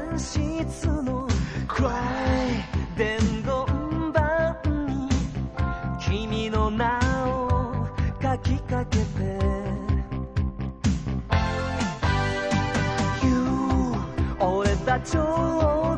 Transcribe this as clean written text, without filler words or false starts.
室の暗い伝言板に君の名を書きかけて You 俺たちを